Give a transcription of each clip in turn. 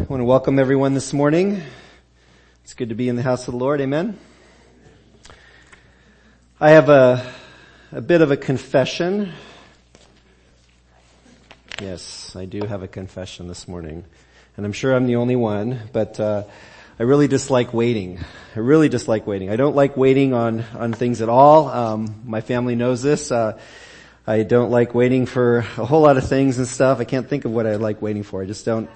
want to welcome everyone this morning. It's good to be in the house of the Lord. Amen. I have a bit of a confession. Yes, I do have a confession this morning. And I'm sure I'm the only one, but I really dislike waiting. I don't like waiting on things at all. My family knows this. I don't like waiting for a whole lot of things and stuff. I can't think of what I like waiting for. I just don't.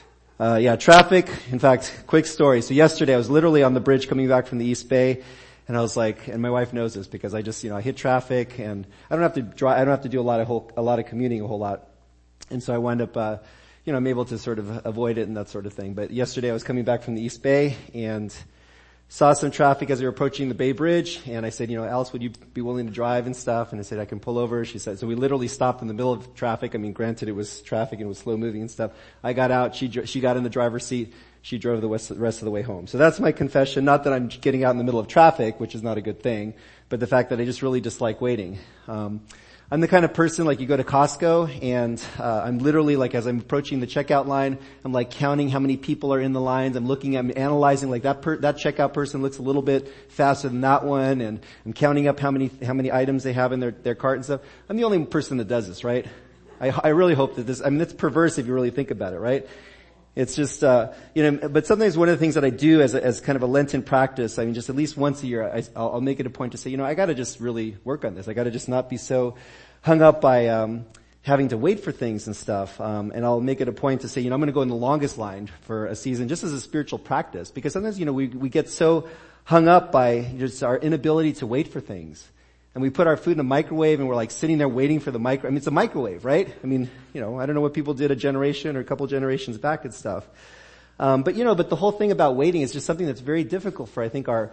Traffic. In fact, quick story. So yesterday I was literally on the bridge coming back from the East Bay, and I was like, and my wife knows this because I just, I hit traffic and I don't have to drive, I don't have to do a lot of commuting a whole lot. And so I wind up, I'm able to sort of avoid it and that sort of thing. But yesterday I was coming back from the East Bay and saw some traffic as we were approaching the Bay Bridge, and I said, Alice, would you be willing to drive and stuff? And I said, I can pull over. She said, so we literally stopped in the middle of traffic. I mean, granted it was traffic and it was slow moving and stuff. I got out, she got in the driver's seat, she drove the rest of the way home. So that's my confession. Not that I'm getting out in the middle of traffic, which is not a good thing, but the fact that I just really dislike waiting. I'm the kind of person, like, you go to Costco and, I'm literally, like, as I'm approaching the checkout line, I'm like counting how many people are in the lines. I'm analyzing, like, that checkout person looks a little bit faster than that one, and I'm counting up how many items they have in their cart and stuff. I'm the only person that does this, right? I really hope that it's perverse if you really think about it, right? It's just, but sometimes one of the things that I do as kind of a Lenten practice, just at least once a year, I'll make it a point to say, I gotta just really work on this. I gotta just not be so hung up by, having to wait for things and stuff. And I'll make it a point to say, I'm gonna go in the longest line for a season just as a spiritual practice. Because sometimes, we get so hung up by just our inability to wait for things. And we put our food in a microwave and we're like sitting there waiting for the microwave. it's a microwave, right? I don't know what people did a generation or a couple generations back and stuff. But the whole thing about waiting is just something that's very difficult for, I think, our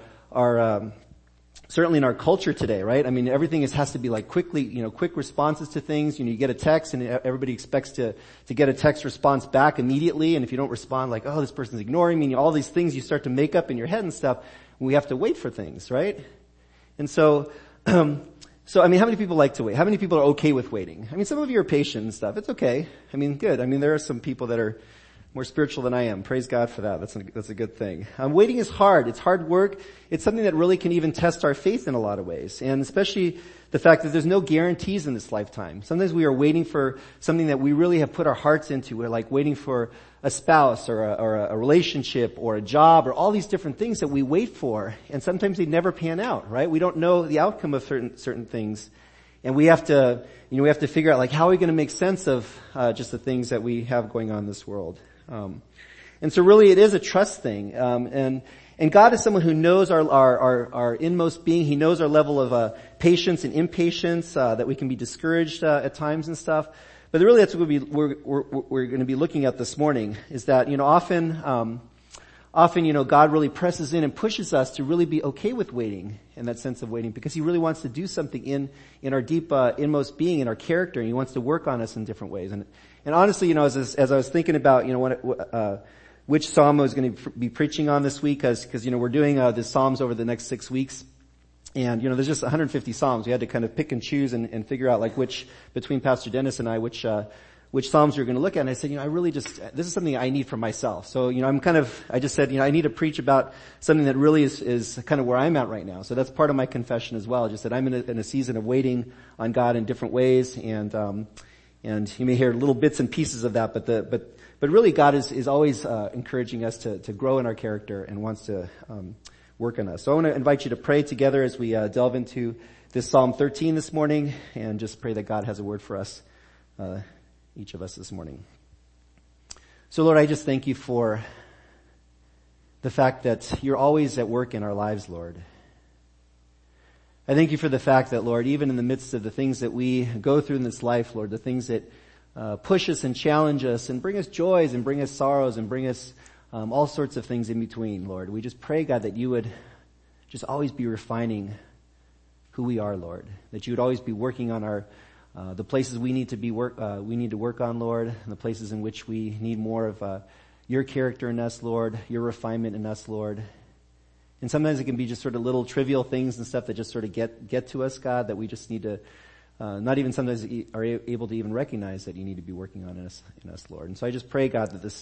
certainly in our culture today, right? Everything has to be like quickly, quick responses to things. You get a text and everybody expects to get a text response back immediately. And if you don't respond, like, oh, this person's ignoring me, all these things you start to make up in your head and stuff. We have to wait for things, right? And so how many people like to wait? How many people are okay with waiting? Some of you are patient and stuff. It's okay. Good. There are some people that are more spiritual than I am. Praise God for that. That's a good thing. Waiting is hard. It's hard work. It's something that really can even test our faith in a lot of ways. And especially the fact that there's no guarantees in this lifetime. Sometimes we are waiting for something that we really have put our hearts into. We're like waiting for a spouse or a relationship or a job or all these different things that we wait for. And sometimes they never pan out, right? We don't know the outcome of certain things. And we have to figure out, like, how are we going to make sense of, just the things that we have going on in this world. And so really it is a trust thing. And God is someone who knows our inmost being. He knows our level of, patience and impatience, that we can be discouraged, at times and stuff. But really that's what we're going to be looking at this morning, is that, often, God really presses in and pushes us to really be okay with waiting, in that sense of waiting, because He really wants to do something in our deep, inmost being, in our character, and He wants to work on us in different ways. And honestly, as I was thinking about, which Psalm I was going to be preaching on this week, cause we're doing, the Psalms over the next 6 weeks. And, there's just 150 Psalms. We had to kind of pick and choose and figure out, like, between Pastor Dennis and I, which Psalms we're going to look at. And I said, this is something I need for myself. So, I just said, I need to preach about something that really is kind of where I'm at right now. So that's part of my confession as well. Just that I'm in a season of waiting on God in different ways. And you may hear little bits and pieces of that, but really God is always, encouraging us to grow in our character and wants to, work on us. So I want to invite you to pray together as we, delve into this Psalm 13 this morning, and just pray that God has a word for us, each of us this morning. So Lord, I just thank you for the fact that you're always at work in our lives, Lord. I thank you for the fact that, Lord, even in the midst of the things that we go through in this life, Lord, the things that push us and challenge us and bring us joys and bring us sorrows and bring us all sorts of things in between, Lord. We just pray, God, that you would just always be refining who we are, Lord. That you would always be working on our the places we need to work on, Lord, and the places in which we need more of your character in us, Lord, your refinement in us, Lord. And sometimes it can be just sort of little trivial things and stuff that just sort of get to us, God, that we just need to not even sometimes are able to even recognize that you need to be working on in us, Lord. And so I just pray, God, that this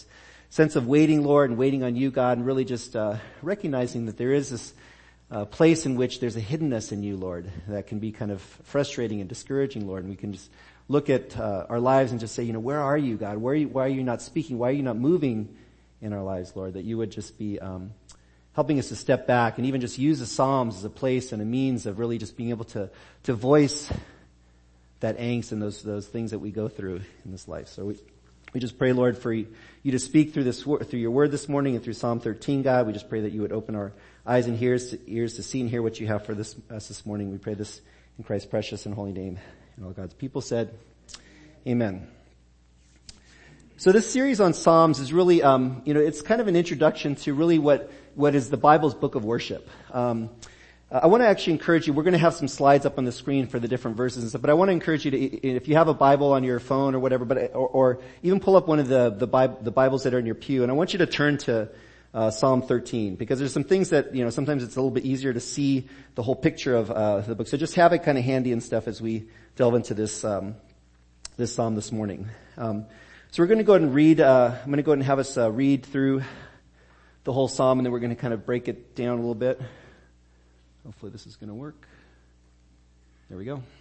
sense of waiting, Lord, and waiting on you, God, and really just recognizing that there is this place in which there's a hiddenness in you, Lord, that can be kind of frustrating and discouraging, Lord. And we can just look at our lives and just say, where are you, God? Why are you not speaking? Why are you not moving in our lives, Lord? That you would just be helping us to step back and even just use the Psalms as a place and a means of really just being able to voice that angst and those things that we go through in this life. So we just pray, Lord, for you to speak through your word this morning and through Psalm 13, God. We just pray that you would open our eyes and ears to see and hear what you have for us this morning. We pray this in Christ's precious and holy name. And all God's people said, amen. So this series on Psalms is really, it's kind of an introduction to really what is the Bible's book of worship. I want to actually encourage you, we're going to have some slides up on the screen for the different verses and stuff, but I want to encourage you to, if you have a Bible on your phone or whatever, or even pull up one of the Bibles that are in your pew, and I want you to turn to Psalm 13, because there's some things that, sometimes it's a little bit easier to see the whole picture of the book. So just have it kind of handy and stuff as we delve into this Psalm this morning. So we're going to go ahead and read, I'm going to go ahead and have us read through the whole Psalm, and then we're going to kind of break it down a little bit. Hopefully this is going to work. There we go.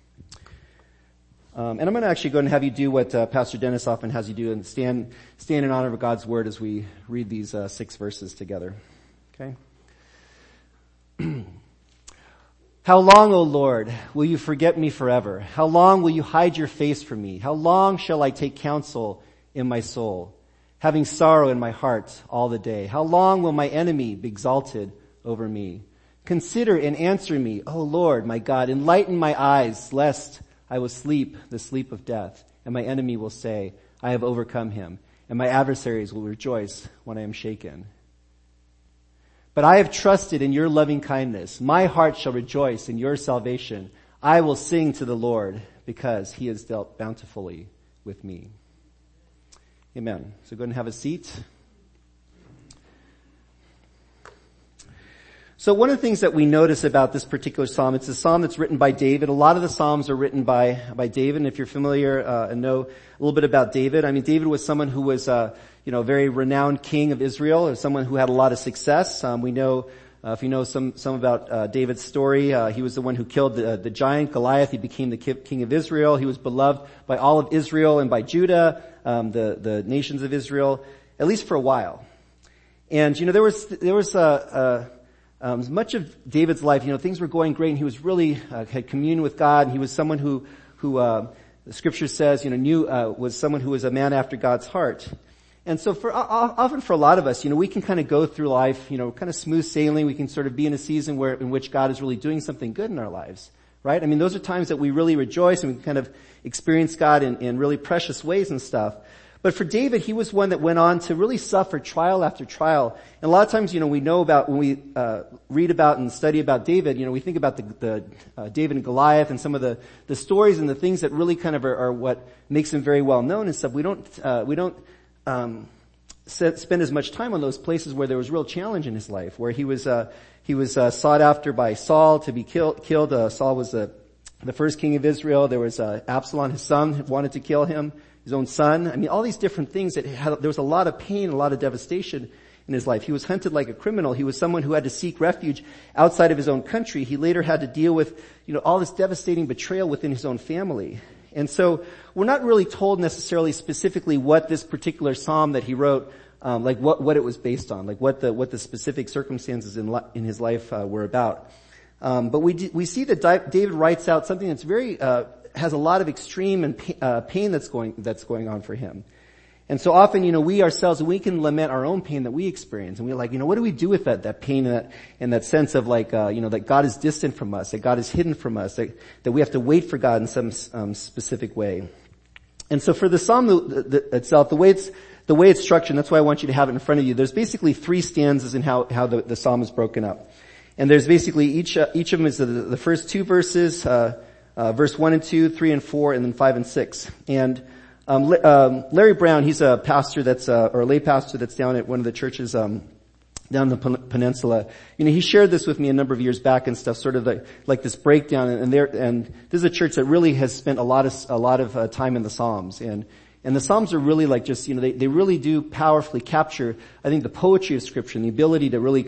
And I'm going to actually go ahead and have you do what Pastor Dennis often has you do, and stand in honor of God's word as we read these 6 verses together. Okay? How long, O Lord, will you forget me forever? How long will you hide your face from me? How long shall I take counsel in my soul, having sorrow in my heart all the day? How long will my enemy be exalted over me? Consider and answer me, O Lord, my God. Enlighten my eyes, lest I will sleep the sleep of death, and my enemy will say, I have overcome him, and my adversaries will rejoice when I am shaken. But I have trusted in your loving kindness. My heart shall rejoice in your salvation. I will sing to the Lord, because he has dealt bountifully with me. Amen. So go ahead and have a seat. So one of the things that we notice about this particular psalm, it's a psalm that's written by David. A lot of the psalms are written by David. And if you're familiar and know a little bit about David, David was someone who was a very renowned king of Israel, or someone who had a lot of success. We know, if you know some about David's story, he was the one who killed the giant Goliath. He became the king of Israel. He was beloved by all of Israel and by Judah, the nations of Israel, at least for a while. And there was much of David's life, things were going great, and he was really had communion with God. And he was someone who the Scripture says, was someone who was a man after God's heart. And so often for a lot of us, we can kind of go through life, kind of smooth sailing. We can sort of be in a season in which God is really doing something good in our lives, right? those are times that we really rejoice, and we can kind of experience God in really precious ways and stuff. But for David, he was one that went on to really suffer trial after trial. And a lot of times, we know about, when we read about and study about David, we think about the David and Goliath and some of the stories and the things that really kind of are what makes him very well known and stuff. We don't spend as much time on those places where there was real challenge in his life, where he was sought after by Saul to be killed. Saul was the first king of Israel. There was Absalom, his son, wanted to kill him. His own son. All these different things there was a lot of pain, a lot of devastation in his life. He was hunted like a criminal. He was someone who had to seek refuge outside of his own country. He later had to deal with, all this devastating betrayal within his own family. And so we're not really told necessarily specifically what this particular psalm that he wrote, what it was based on, what the specific circumstances in his life were about. But we see that David writes out something that's very has a lot of extreme and pain that's going on for him. And so often, we ourselves, we can lament our own pain that we experience. And we're like, what do we do with that pain and that sense of that God is distant from us, that God is hidden from us, that we have to wait for God in some specific way. And so for the psalm itself, the way it's structured, and that's why I want you to have it in front of you, there's basically 3 stanzas in how the psalm is broken up. And there's basically each of them is the first 2 verses, verse 1 and 2, 3 and 4, and then 5 and 6. And Larry Brown, he's a pastor or a lay pastor that's down at one of the churches down the peninsula. He shared this with me a number of years back and stuff, sort of like this breakdown. And this is a church that really has spent a lot of time in the Psalms. And And the Psalms are really like just, they really do powerfully capture, I think, the poetry of Scripture and the ability to really,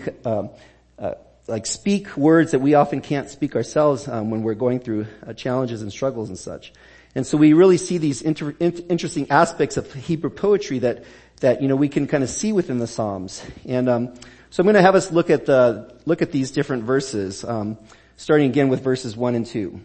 like speak words that we often can't speak ourselves, when we're going through challenges and struggles and such. And so we really see these interesting aspects of Hebrew poetry that we can kind of see within the Psalms. And, so I'm going to have us look at these different verses, starting again with verses 1 and 2.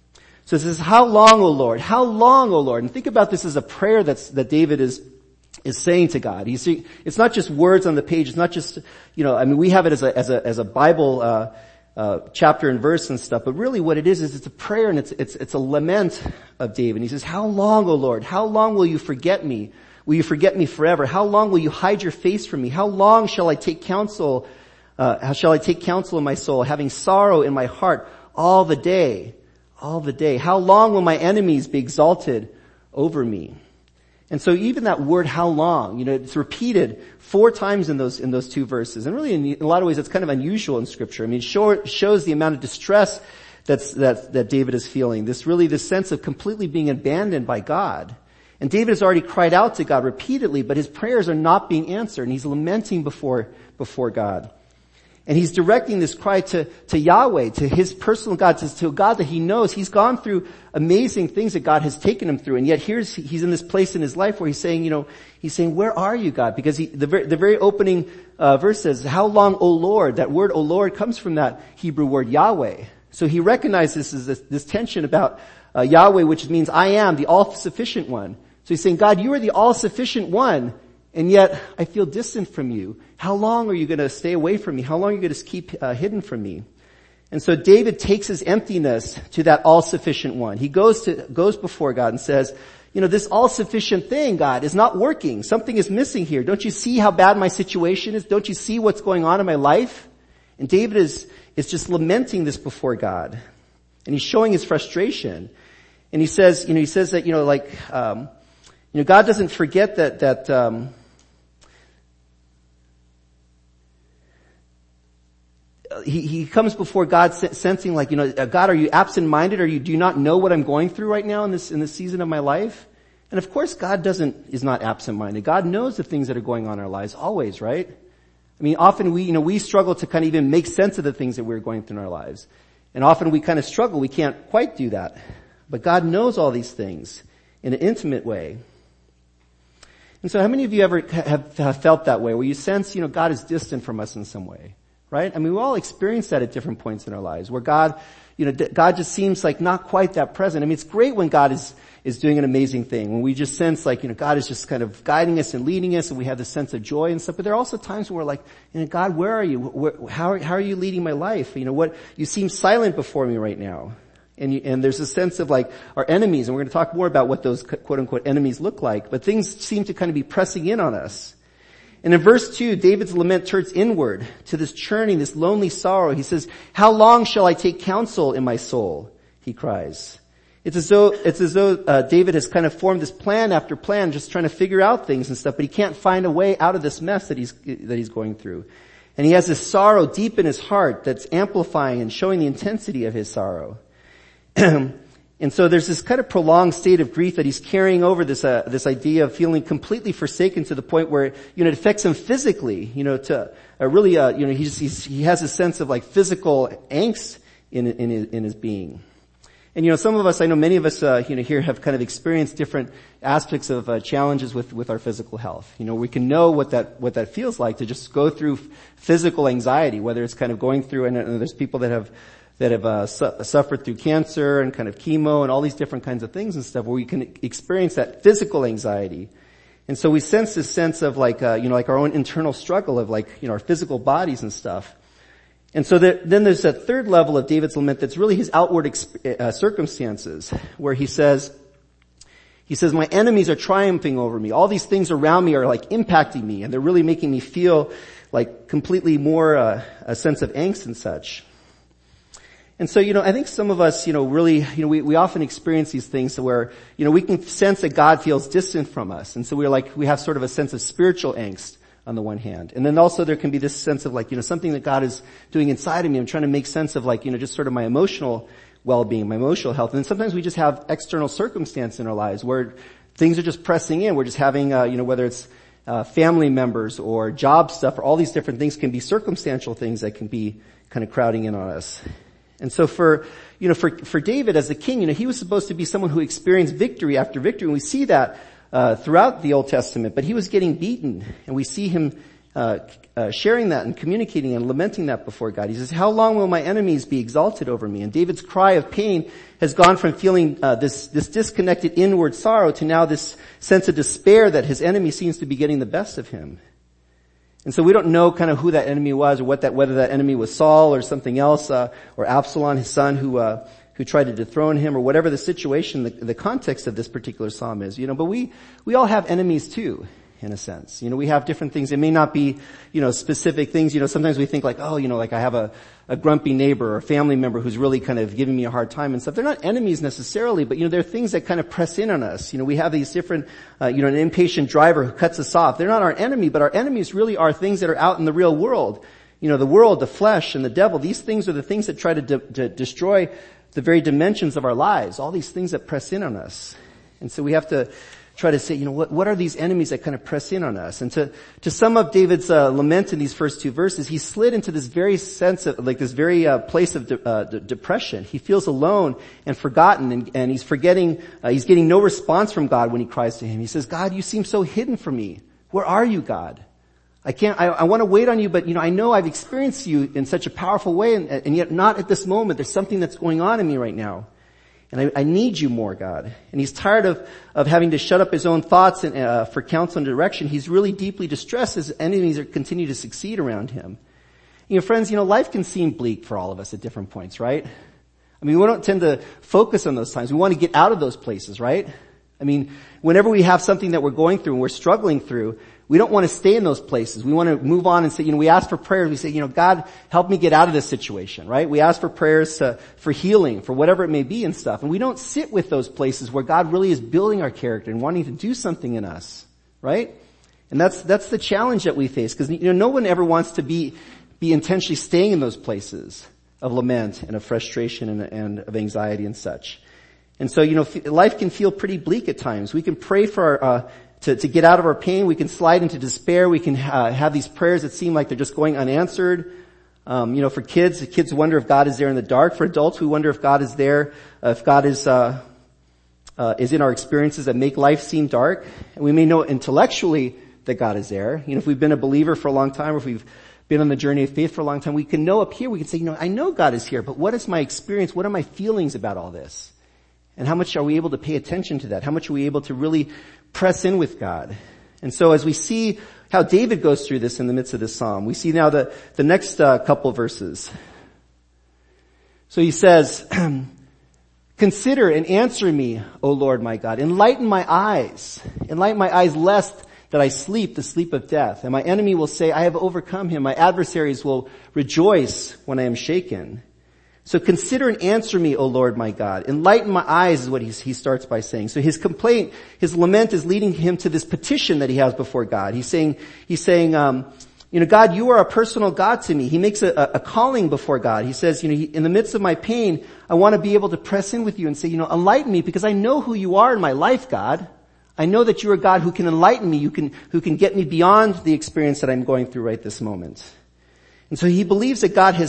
So it says, how long, O Lord? How long, O Lord? And think about this as a prayer that David is saying to God. It's not just words on the page. It's not just, we have it as a Bible, chapter and verse and stuff, but really what it is it's a prayer and it's a lament of David. He says, how long, O Lord? How long will you forget me? Will you forget me forever? How long will you hide your face from me? How long shall I take counsel? How shall I take counsel in my soul, having sorrow in my heart all the day? All the day. How long will my enemies be exalted over me? And so even that word, how long, it's repeated 4 times in those 2 verses. And really in a lot of ways it's kind of unusual in Scripture. I mean, it shows the amount of distress that David is feeling. This sense of completely being abandoned by God. And David has already cried out to God repeatedly, but his prayers are not being answered, and he's lamenting before God. And he's directing this cry to Yahweh, to his personal God, to a God that he knows. He's gone through amazing things that God has taken him through, and yet he's in this place in his life where he's saying, where are you, God? Because the very opening verse says, how long, O Lord? That word, O Lord, comes from that Hebrew word Yahweh. So he recognizes this tension about Yahweh, which means I am, the all-sufficient one. So he's saying, God, you are the all-sufficient one, and yet I feel distant from you. How long are you going to stay away from me? How long are you going to keep hidden from me? And so David takes his emptiness to that all-sufficient one. He goes before God and says, this all-sufficient thing, God, is not working. Something is missing here. Don't you see how bad my situation is? Don't you see what's going on in my life? And David is just lamenting this before God. And he's showing his frustration. And he says that, God doesn't forget that he comes before God sensing like, God, are you absent-minded? Do you not know what I'm going through right now in this season of my life? And of course God is not absent-minded. God knows the things that are going on in our lives always, right? I mean, often we struggle to kind of even make sense of the things that we're going through in our lives. And often we kind of struggle. We can't quite do that. But God knows all these things in an intimate way. And so how many of you ever have felt that way, where you sense, God is distant from us in some way, right? I mean, we all experience that at different points in our lives, where God just seems like not quite that present. I mean, it's great when God is doing an amazing thing, when we just sense like, God is just kind of guiding us and leading us, and we have this sense of joy and stuff. But there are also times when we're like, God, where are you? How are you leading my life? You seem silent before me right now. And there's a sense of like our enemies, and we're going to talk more about what those quote unquote enemies look like, but things seem to kind of be pressing in on us. And in verse 2, David's lament turns inward to this churning, this lonely sorrow. He says, how long shall I take counsel in my soul? He cries. It's as though David has kind of formed this plan after plan, just trying to figure out things and stuff, but he can't find a way out of this mess that he's going through. And he has this sorrow deep in his heart that's amplifying and showing the intensity of his sorrow. And so there's this kind of prolonged state of grief that he's carrying over this idea of feeling completely forsaken to the point where, it affects him physically, he has a sense of like physical angst in his being. And some of us, I know many of us, here have kind of experienced different aspects of challenges with our physical health. We can know what that feels like to just go through physical anxiety, whether it's kind of going through, and there's people that have suffered through cancer and kind of chemo and all these different kinds of things and stuff, where we can experience that physical anxiety. And so we sense this sense of like our own internal struggle of like, our physical bodies and stuff. And so then there's a third level of David's lament that's really his outward circumstances, where he says, my enemies are triumphing over me. All these things around me are like impacting me, and they're really making me feel like completely more a sense of angst and such. And so, I think some of us, really, we often experience these things where, we can sense that God feels distant from us. And so we have sort of a sense of spiritual angst on the one hand. And then also there can be this sense of like, something that God is doing inside of me. I'm trying to make sense of like, just sort of my emotional well-being, my emotional health. And then sometimes we just have external circumstance in our lives where things are just pressing in. We're just having, whether it's family members or job stuff or all these different things can be circumstantial things that can be kind of crowding in on us. And so for David as the king, he was supposed to be someone who experienced victory after victory. And we see that throughout the Old Testament, but he was getting beaten, and we see him sharing that and communicating and lamenting that before God. He says, how long will my enemies be exalted over me? And David's cry of pain has gone from feeling this disconnected inward sorrow to now this sense of despair that his enemy seems to be getting the best of him. And so we don't know kind of who that enemy was, or whether that enemy was Saul or something else, or Absalom, his son, who tried to dethrone him, or whatever the situation, the context of this particular psalm is. But we all have enemies too, in a sense. We have different things. It may not be, specific things. Sometimes we think like, like I have a grumpy neighbor or a family member who's really kind of giving me a hard time and stuff. They're not enemies necessarily, but they're things that kind of press in on us. We have these different, an impatient driver who cuts us off. They're not our enemy, but our enemies really are things that are out in the real world. The world, the flesh, and the devil. These things are the things that try to destroy the very dimensions of our lives. All these things that press in on us. And so we have to try to say, what are these enemies that kind of press in on us? And to sum up David's lament in these first two verses, he slid into this very sense of, this very place of depression. He feels alone and forgotten, and he's forgetting, he's getting no response from God when he cries to him. He says, God, you seem so hidden from me. Where are you, God? I want to wait on you, but I know I've experienced you in such a powerful way, and yet not at this moment. There's something that's going on in me right now. And I need you more, God. And he's tired of having to shut up his own thoughts and, for counsel and direction. He's really deeply distressed as enemies continue to succeed around him. Friends, life can seem bleak for all of us at different points, right? We don't tend to focus on those times. We want to get out of those places, right? Whenever we have something that we're going through and we're struggling through, we don't want to stay in those places. We want to move on and say, we ask for prayers. We say, God, help me get out of this situation, right? We ask for prayers for healing, for whatever it may be and stuff. And we don't sit with those places where God really is building our character and wanting to do something in us, right? And that's the challenge that we face, because no one ever wants to be intentionally staying in those places of lament and of frustration and of anxiety and such. And so, life can feel pretty bleak at times. We can pray for to get out of our pain. We can slide into despair. We can have these prayers that seem like they're just going unanswered. For kids, the kids wonder if God is there in the dark. For adults, we wonder if God is there, if God is in our experiences that make life seem dark. And we may know intellectually that God is there. If we've been a believer for a long time, or if we've been on the journey of faith for a long time, we can know up here, we can say, I know God is here, but what is my experience? What are my feelings about all this? And how much are we able to pay attention to that? How much are we able to really press in with God? And so as we see how David goes through this in the midst of this psalm, we see now the next couple verses. So he says, consider and answer me, O Lord my God. Enlighten my eyes lest that I sleep the sleep of death. And my enemy will say, I have overcome him. My adversaries will rejoice when I am shaken. So consider and answer me, O Lord my God. Enlighten my eyes is what he starts by saying. So his complaint, his lament is leading him to this petition that he has before God. He's saying, God, you are a personal God to me. He makes a calling before God. He says, in the midst of my pain, I want to be able to press in with you and say, enlighten me, because I know who you are in my life, God. I know that you are God who can enlighten me, who can get me beyond the experience that I'm going through right this moment. And so he believes that God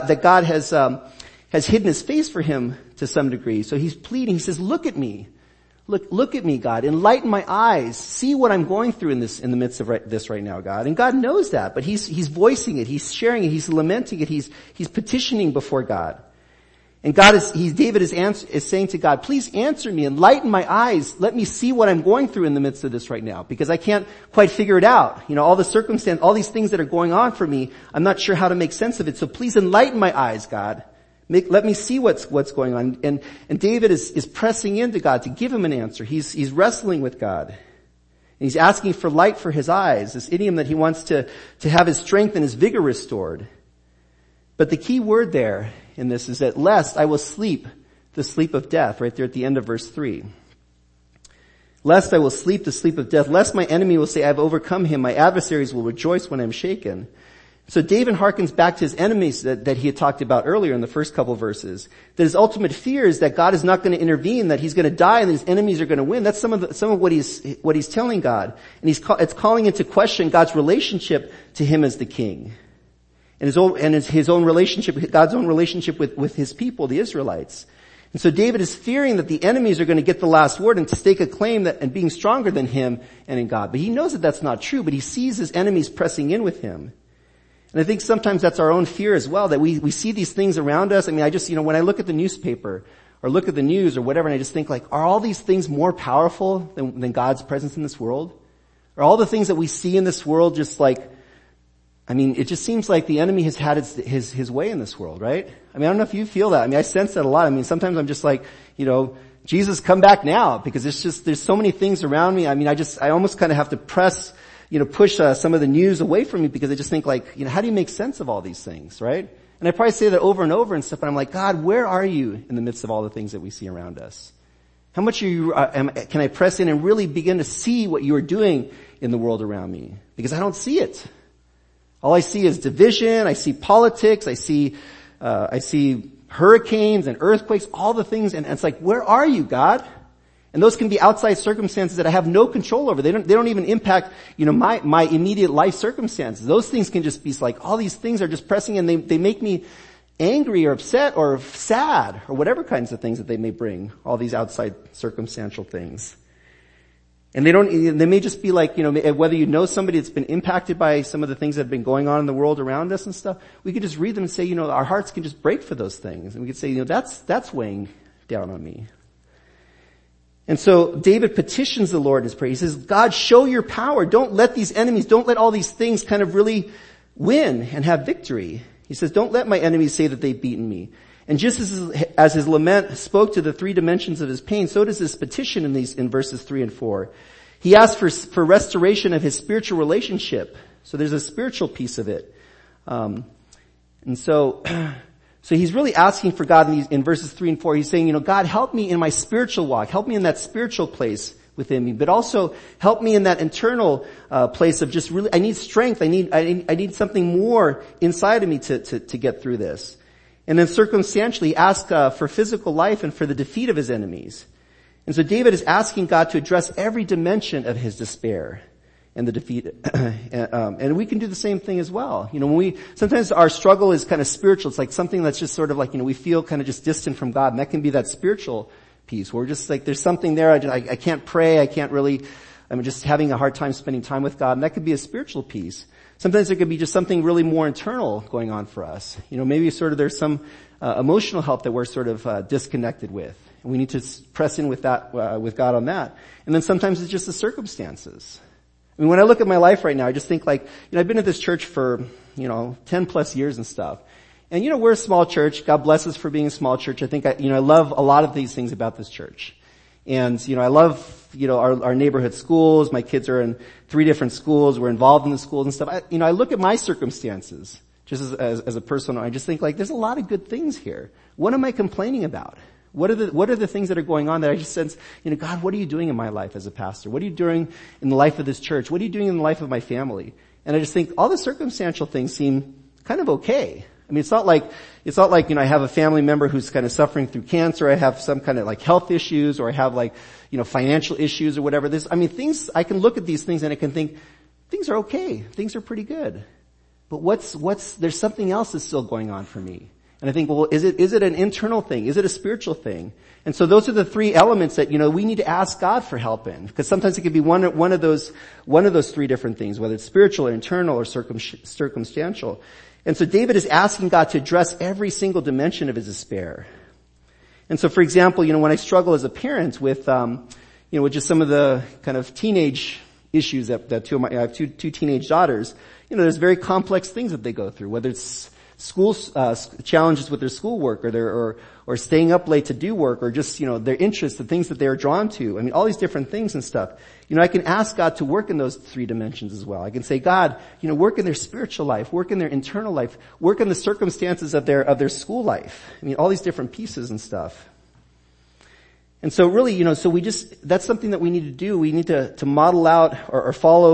has hidden his face for him to some degree. So he's pleading. He says, look at me. Look at me, God. Enlighten my eyes. See what I'm going through in the midst of this right now, God. And God knows that, but he's voicing it. He's sharing it. He's lamenting it. He's petitioning before God. And David is saying to God, please answer me. Enlighten my eyes. Let me see what I'm going through in the midst of this right now, because I can't quite figure it out. All the circumstance, all these things that are going on for me, I'm not sure how to make sense of it. So please enlighten my eyes, God. Let me see what's going on. And David is pressing into God to give him an answer. He's wrestling with God. And he's asking for light for his eyes, this idiom that he wants to have his strength and his vigor restored. But the key word there in this is that lest I will sleep the sleep of death, right there at the end of verse 3. Lest I will sleep the sleep of death, lest my enemy will say, I have overcome him. My adversaries will rejoice when I am shaken. So David harkens back to his enemies that he had talked about earlier in the first couple verses. That his ultimate fear is that God is not going to intervene, that he's going to die and his enemies are going to win. That's some of what he's telling God. And it's calling into question God's relationship to him as the king. And his own relationship, God's own relationship with his people, the Israelites. And so David is fearing that the enemies are going to get the last word and to stake a claim that, and being stronger than him and in God. But he knows that that's not true, but he sees his enemies pressing in with him. And I think sometimes that's our own fear as well, that we see these things around us. I mean, when I look at the newspaper or look at the news or whatever, and I just think like, are all these things more powerful than God's presence in this world? Are all the things that we see in this world just like, I mean, it just seems like the enemy has had his way in this world, right? I mean, I don't know if you feel that. I mean, I sense that a lot. I mean, sometimes I'm just like, Jesus, come back now, because there's so many things around me. I mean, I almost kind of have to push some of the news away from me, because I just think like, how do you make sense of all these things, right? And I probably say that over and over and stuff, but I'm like, God, where are you in the midst of all the things that we see around us? How much can I press in and really begin to see what you are doing in the world around me? Because I don't see it. All I see is division, I see politics, I see hurricanes and earthquakes, all the things, and it's like, where are you, God? And those can be outside circumstances that I have no control over. They don't even impact, my immediate life circumstances. Those things can just be like, all these things are just pressing in, they make me angry or upset or sad or whatever kinds of things that they may bring, all these outside circumstantial things. And they may just be like, whether you know somebody that's been impacted by some of the things that have been going on in the world around us and stuff, we could just read them and say, our hearts can just break for those things. And we could say, that's weighing down on me. And so David petitions the Lord in his prayer. He says, God, show your power. Don't let these enemies, don't let all these things kind of really win and have victory. He says, don't let my enemies say that they've beaten me. And just as his lament spoke to the three dimensions of his pain, so does his petition in verses 3 and 4. He asked for restoration of his spiritual relationship. So there's a spiritual piece of it. And so he's really asking for God in verses 3 and 4. He's saying, God, help me in my spiritual walk. Help me in that spiritual place within me, but also help me in that internal place of just really, I need strength. I need something more inside of me to get through this. And then circumstantially ask for physical life and for the defeat of his enemies. And so David is asking God to address every dimension of his despair and the defeat. And we can do the same thing as well. Sometimes our struggle is kind of spiritual. It's like something that's just sort of like, we feel kind of just distant from God. And that can be that spiritual piece where we're just like, there's something there. I can't pray. I'm just having a hard time spending time with God. And that could be a spiritual piece. Sometimes there could be just something really more internal going on for us. Maybe sort of there's some emotional help that we're sort of disconnected with. And we need to press in with that, with God on that. And then sometimes it's just the circumstances. I mean, when I look at my life right now, I just think like, I've been at this church for, 10 plus years and stuff. And we're a small church. God bless us for being a small church. I think I love a lot of these things about this church. And, I love, our neighborhood schools. My kids are in 3 different schools. We're involved in the schools and stuff. I look at my circumstances just as a person. I just think like, there's a lot of good things here. What am I complaining about? What are the things that are going on that I just sense, God, what are you doing in my life as a pastor? What are you doing in the life of this church? What are you doing in the life of my family? And I just think all the circumstantial things seem kind of okay. I mean, it's not like, I have a family member who's kind of suffering through cancer. I have some kind of like health issues, or I have like, financial issues or whatever. I can look at these things and I can think, things are okay. Things are pretty good. But there's something else that's still going on for me. And I think, well, is it an internal thing? Is it a spiritual thing? And so those are the 3 elements that, we need to ask God for help in. Because sometimes it could be one of those 3 different things, whether it's spiritual or internal or circumstantial. And so David is asking God to address every single dimension of his despair. And so, for example, when I struggle as a parent with just some of the kind of teenage issues that I have two teenage daughters, there's very complex things that they go through, whether it's school challenges with their schoolwork or staying up late to do work, or just their interests, the things that they are drawn to. I mean, all these different things and stuff. I can ask God to work in those 3 dimensions as well. I can say, God, work in their spiritual life, work in their internal life, work in the circumstances of their school life. I mean, all these different pieces and stuff. And so really, that's something that we need to do. We need to model out or follow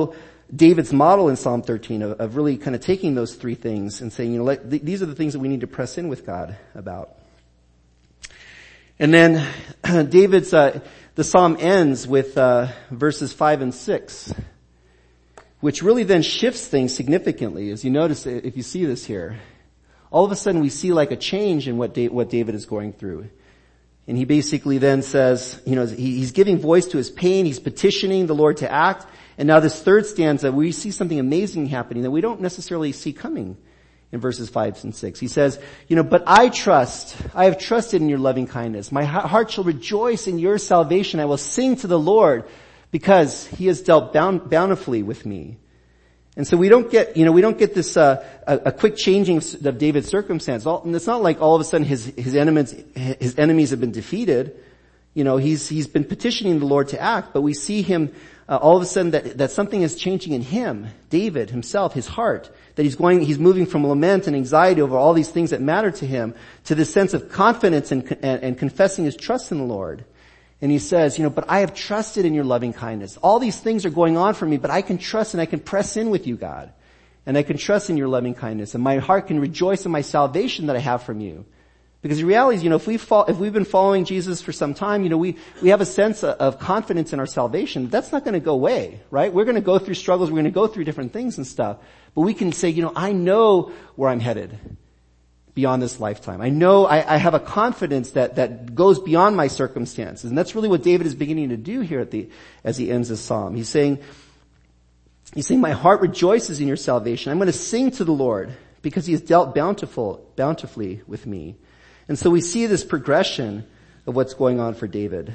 David's model in Psalm 13 of really kind of taking those three things and saying, these are the things that we need to press in with God about. And then the Psalm ends with verses 5 and 6, which really then shifts things significantly. As you notice, if you see this here, all of a sudden we see like a change in what David is going through. And he basically then says, he's giving voice to his pain, he's petitioning the Lord to act. And now this third stanza, we see something amazing happening that we don't necessarily see coming in verses 5 and 6. He says, but I have trusted in your loving kindness. My heart shall rejoice in your salvation. I will sing to the Lord because he has dealt bountifully with me. And so we don't get this, a quick changing of David's circumstance. And it's not like all of a sudden his enemies have been defeated. He's been petitioning the Lord to act, but we see him, all of a sudden that something is changing in him, David himself, his heart, that he's moving from lament and anxiety over all these things that matter to him to this sense of confidence and confessing his trust in the Lord. And he says, but I have trusted in your loving kindness. All these things are going on for me, but I can trust and I can press in with you, God. And I can trust in your loving kindness. And my heart can rejoice in my salvation that I have from you. Because the reality is, if we've been following Jesus for some time, we have a sense of confidence in our salvation. That's not going to go away, right? We're going to go through struggles. We're going to go through different things and stuff. But we can say, I know where I'm headed beyond this lifetime. I know I have a confidence that goes beyond my circumstances. And that's really what David is beginning to do here as he ends this psalm. He's saying, my heart rejoices in your salvation. I'm going to sing to the Lord because he has dealt bountifully with me. And so we see this progression of what's going on for David.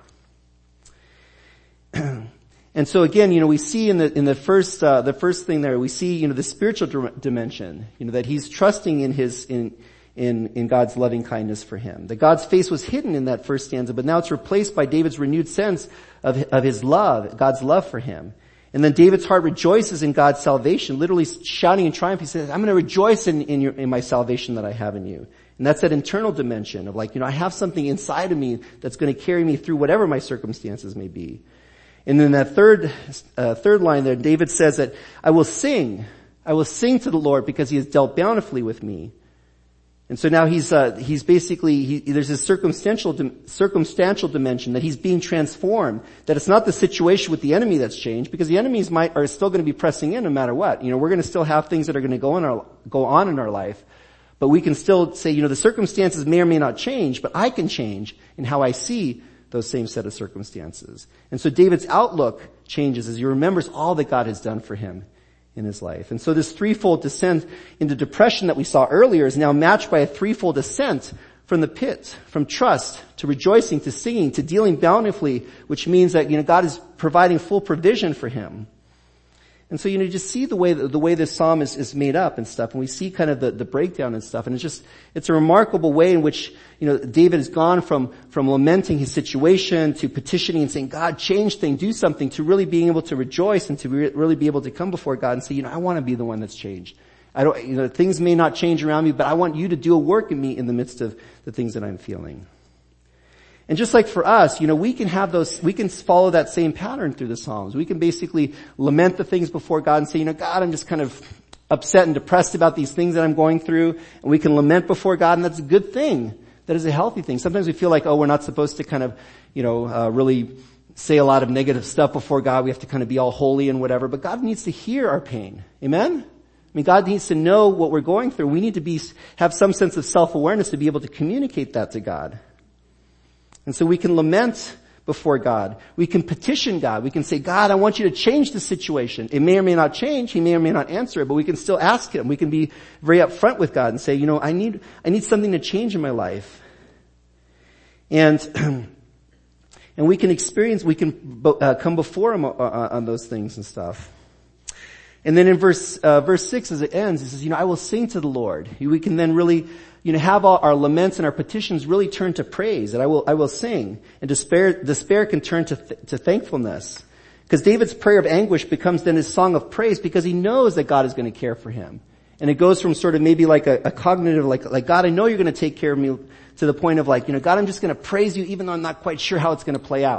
And so again, we see in the first thing there, we see, the spiritual dimension, that he's trusting in God's loving kindness for him. That God's face was hidden in that first stanza, but now it's replaced by David's renewed sense of his love, God's love for him. And then David's heart rejoices in God's salvation, literally shouting in triumph. He says, I'm going to rejoice in my salvation that I have in you. And that's that internal dimension of I have something inside of me that's going to carry me through whatever my circumstances may be. And then that third line there, David says that I will sing to the Lord because he has dealt bountifully with me. And so now he's basically, there's this circumstantial dimension that he's being transformed, that it's not the situation with the enemy that's changed, because the enemies are still going to be pressing in no matter what. We're going to still have things that are going to go on in our life. But we can still say, the circumstances may or may not change, but I can change in how I see those same set of circumstances. And so David's outlook changes as he remembers all that God has done for him in his life. And so this threefold descent into depression that we saw earlier is now matched by a threefold ascent from the pit, from trust to rejoicing to singing to dealing bountifully, which means that, God is providing full provision for him. And so, just see the way this psalm is made up and stuff, and we see kind of the breakdown and stuff, and it's a remarkable way in which, David has gone from lamenting his situation to petitioning and saying, God, change things, do something, to really being able to rejoice and to really be able to come before God and say, I want to be the one that's changed. Things may not change around me, but I want you to do a work in me in the midst of the things that I'm feeling. And just like for us, we can follow that same pattern through the Psalms. We can basically lament the things before God and say, God, I'm just kind of upset and depressed about these things that I'm going through. And we can lament before God, and that's a good thing. That is a healthy thing. Sometimes we feel like, we're not supposed to kind of, really say a lot of negative stuff before God. We have to kind of be all holy and whatever. But God needs to hear our pain. Amen? God needs to know what we're going through. We need to have some sense of self-awareness to be able to communicate that to God. And so we can lament before God. We can petition God. We can say, God, I want you to change the situation. It may or may not change. He may or may not answer it, but we can still ask him. We can be very upfront with God and say, I need something to change in my life. And we can come before him on those things and stuff. And then in verse 6 as it ends, it says, I will sing to the Lord. We can then really, have all our laments and our petitions really turn to praise, and I will sing. And despair can turn to thankfulness. Because David's prayer of anguish becomes then his song of praise because he knows that God is going to care for him. And it goes from sort of maybe like a cognitive, like God, I know you're going to take care of me, to the point of God, I'm just going to praise you even though I'm not quite sure how it's going to play out.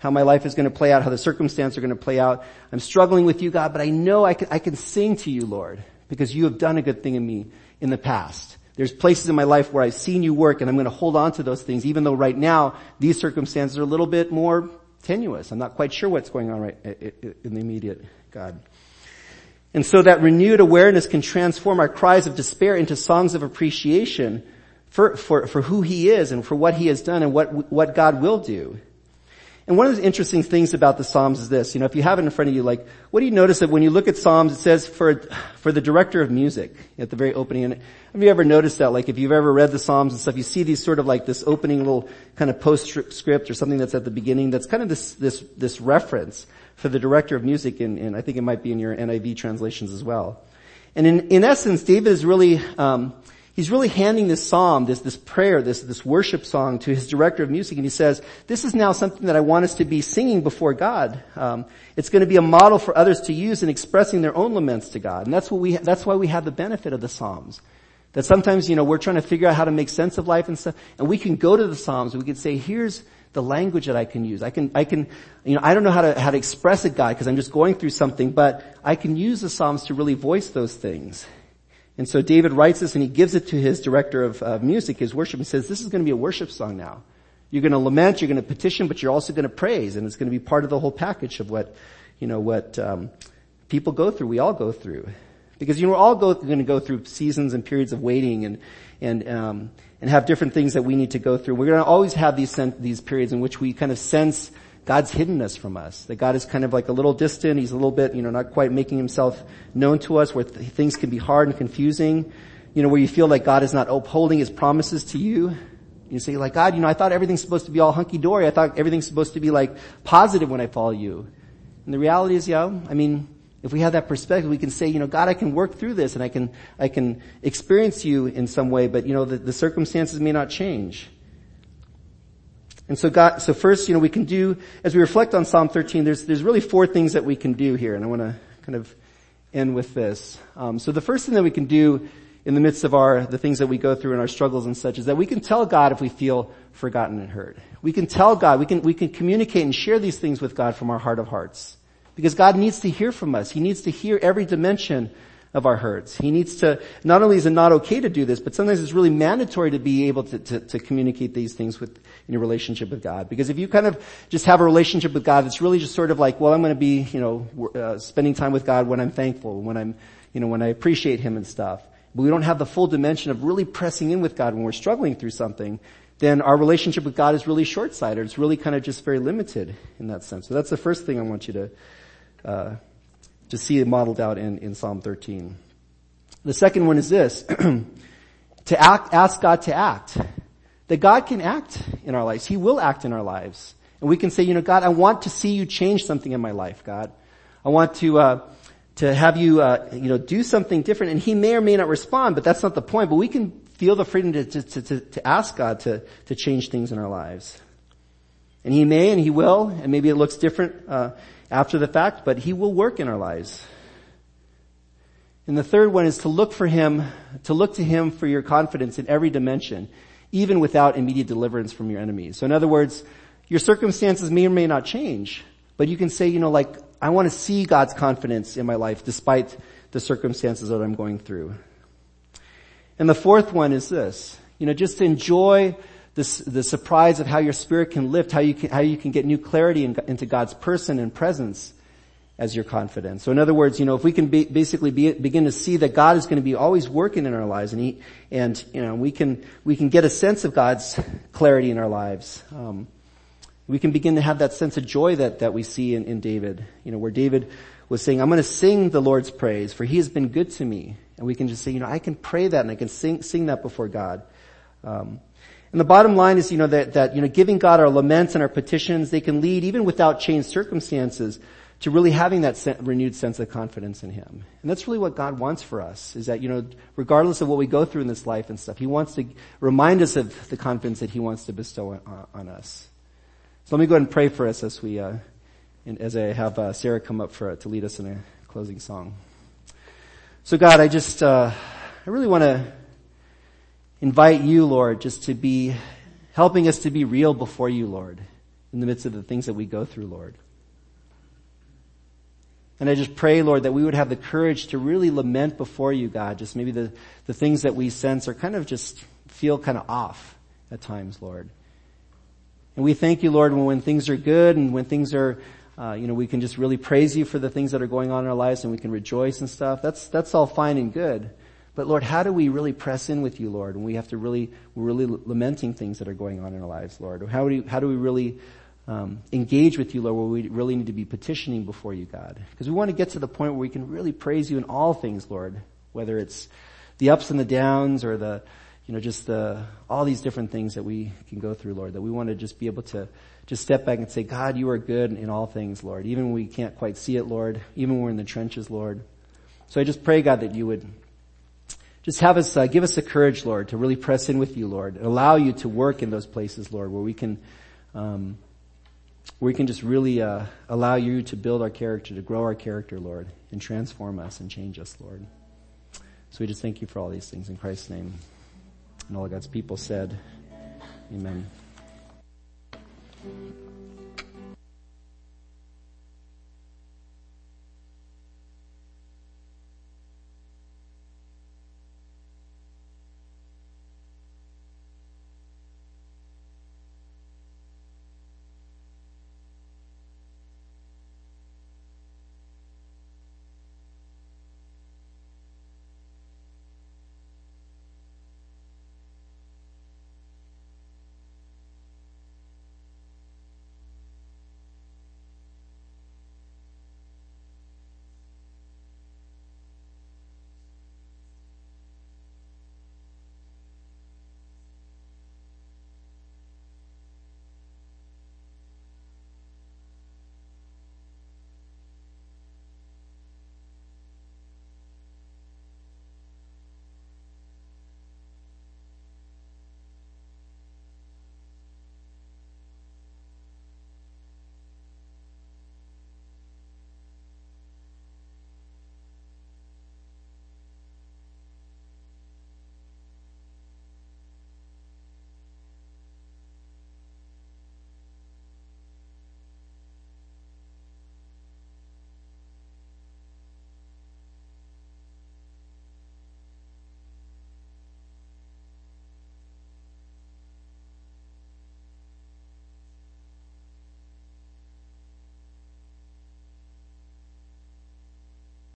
how my life is going to play out, how the circumstances are going to play out. I'm struggling with you, God, but I know I can sing to you, Lord, because you have done a good thing in me in the past. There's places in my life where I've seen you work, and I'm going to hold on to those things, even though right now these circumstances are a little bit more tenuous. I'm not quite sure what's going on right in the immediate, God. And so that renewed awareness can transform our cries of despair into songs of appreciation for who he is and for what he has done and what God will do. And one of the interesting things about the Psalms is this, if you have it in front of you, like, what do you notice that when you look at Psalms, it says for the director of music at the very opening. And have you ever noticed that, like, if you've ever read the Psalms and stuff, you see these sort of like this opening little kind of postscript or something that's at the beginning that's kind of this reference for the director of music, and I think it might be in your NIV translations as well. And in essence, David is really, he's really handing this psalm, this prayer, this worship song to his director of music, and he says, this is now something that I want us to be singing before God. It's going to be a model for others to use in expressing their own laments to God. And that's why we have the benefit of the Psalms. That sometimes, we're trying to figure out how to make sense of life and stuff, and we can go to the Psalms and we can say, here's the language that I can use. I don't know how to express it, God, because I'm just going through something, but I can use the Psalms to really voice those things. And so David writes this and he gives it to his director of music, his worship, and says, this is going to be a worship song now. You're going to lament, you're going to petition, but you're also going to praise, and it's going to be part of the whole package of what people go through, we all go through. Because, we're all going to go through seasons and periods of waiting and have different things that we need to go through. We're going to always have these periods in which we kind of sense God's hiddenness from us. That God is kind of like a little distant. He's a little bit, not quite making himself known to us, where things can be hard and confusing. Where you feel like God is not upholding his promises to you. You say like, God, I thought everything's supposed to be all hunky-dory. I thought everything's supposed to be like positive when I follow you. And the reality is, if we have that perspective, we can say, God, I can work through this and I can experience you in some way, but the circumstances may not change. And so first, we can do, as we reflect on Psalm 13, there's really 4 things that we can do here, and I want to kind of end with this. So the first thing that we can do in the midst of the things that we go through in our struggles and such is that we can tell God if we feel forgotten and hurt. We can tell God, we can communicate and share these things with God from our heart of hearts. Because God needs to hear from us. He needs to hear every dimension of our hurts. He needs to, not only is it not okay to do this, but sometimes it's really mandatory to be able to communicate these things in your relationship with God. Because if you kind of just have a relationship with God, it's really just sort of like, well, I'm going to be, spending time with God when I'm thankful, when I appreciate him and stuff. But we don't have the full dimension of really pressing in with God when we're struggling through something, then our relationship with God is really short-sighted. It's really kind of just very limited in that sense. So that's the first thing I want you to see it modeled out in Psalm 13. The second one is this, ask God to act. That God can act in our lives. He will act in our lives. And we can say, God, I want to see you change something in my life, God. I want to have you, do something different. And he may or may not respond, but that's not the point. But we can feel the freedom to ask God to change things in our lives. And he may and he will, and maybe it looks different, after the fact, but he will work in our lives. And the third one is to look to him for your confidence in every dimension, even without immediate deliverance from your enemies. So in other words, your circumstances may or may not change, but you can say, I want to see God's confidence in my life despite the circumstances that I'm going through. And the fourth one is this, just to enjoy the surprise of how your spirit can lift, how you can get new clarity into God's person and presence as your confidence. So in other words, if we can begin to see that God is going to be always working in our lives, and we can get a sense of God's clarity in our lives. We can begin to have that sense of joy that we see in David, where David was saying, I'm going to sing the Lord's praise, for he has been good to me. And we can just say, I can pray that and I can sing that before God. And the bottom line is, that giving God our laments and our petitions, they can lead, even without changed circumstances, to really having that renewed sense of confidence in him. And that's really what God wants for us, is that, regardless of what we go through in this life and stuff, he wants to remind us of the confidence that he wants to bestow on us. So let me go ahead and pray for us as I have Sarah come up to lead us in a closing song. So God, I really want to invite you, Lord, just to be helping us to be real before you, Lord. in the midst of the things that we go through, Lord. And I just pray, Lord, that we would have the courage to really lament before you, God, just maybe the things that we sense are kind of just feel kind of off at times, Lord. And we thank you, Lord, when things are good and when things are, we can just really praise you for the things that are going on in our lives and we can rejoice and stuff. That's all fine and good. But Lord, how do we really press in with you, Lord, when we have to we're really lamenting things that are going on in our lives, Lord? How do we really engage with you, Lord, where we really need to be petitioning before you, God? Because we want to get to the point where we can really praise you in all things, Lord, whether it's the ups and the downs or all these different things that we can go through, Lord, that we want to just be able to just step back and say, God, you are good in all things, Lord, even when we can't quite see it, Lord, even when we're in the trenches, Lord. So I just pray, God, that you would just have us, give us the courage, Lord, to really press in with you, Lord, and allow you to work in those places, Lord, where we can just really allow you to build our character, to grow our character, Lord, and transform us and change us, Lord. So we just thank you for all these things in Christ's name. And all of God's people said, amen.